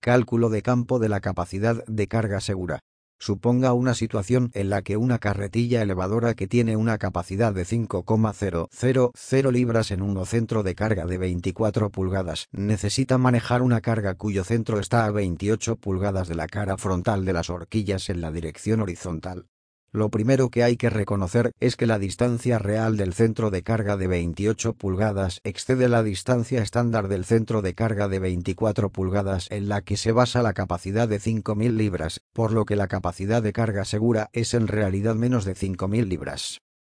Cálculo de campo de la capacidad de carga segura. Suponga una situación en la que una carretilla elevadora que tiene una capacidad de 5,000 libras en un centro de carga de 24 pulgadas necesita manejar una carga cuyo centro está a 28 pulgadas de la cara frontal de las horquillas en la dirección horizontal. Lo primero que hay que reconocer es que la distancia real del centro de carga de 28 pulgadas excede la distancia estándar del centro de carga de 24 pulgadas en la que se basa la capacidad de 5.000 libras, por lo que la capacidad de carga segura es en realidad menos de 5.000 libras.